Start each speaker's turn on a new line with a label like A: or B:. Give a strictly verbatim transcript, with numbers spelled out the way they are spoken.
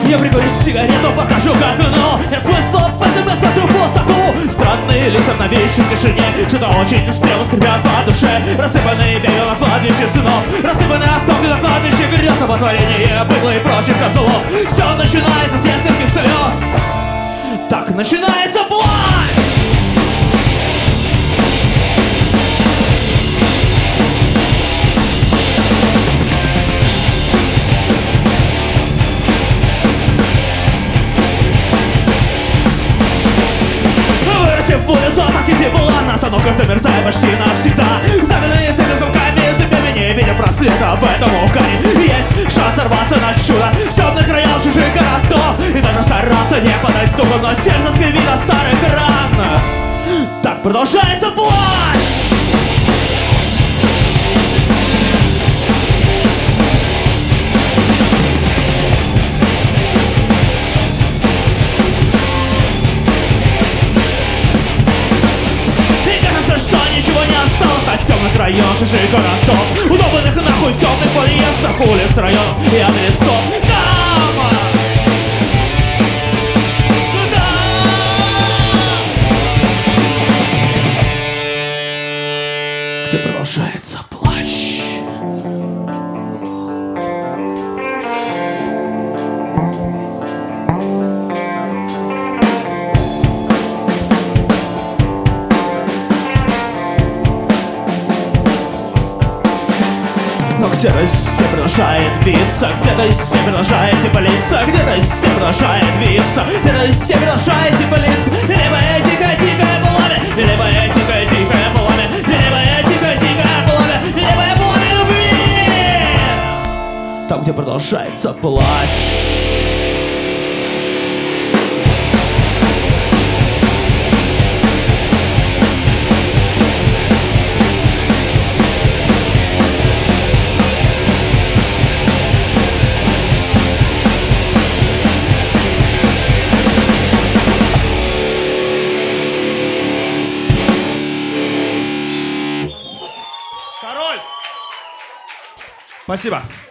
A: Я прикурю сигарету, покажу как оно. Нет смысла в этом, я смотрю пустоту. Странные лица в новейшей тишине, что-то очень стрело скрипят по душе. Рассыпанные бегал на кладбище сынов, рассыпанные осколки на кладбище грез, оботворение быдла и прочих козлов. Все начинается с нескольких слез. Так начинается плачь. В улицу остатки тепла, на остановках замерзая почти навсегда. Заданные всеми звуками, цепями, не видя просвета в этом вулкане. Есть шанс сорваться на чудо в темных краях чужих городов. И даже стараться не подать духу, но сердце скривит от старых ран. Так продолжается плач. Ничего не осталось от темных районов чужих городов, удобных нахуй в темных подъездах улиц районов и адресов. Там, там, где продолжается плач. Но где-то здесь продолжает биться, где-то здесь продолжает и болеться, где-то здесь продолжает биться, где-то здесь продолжает и болеться. Либо тихо-тихое пламя, либо тихо-тихое пламя, либо тихо-тихое пламя, либо пламя любви. Там, где продолжается плач.
B: Спасибо.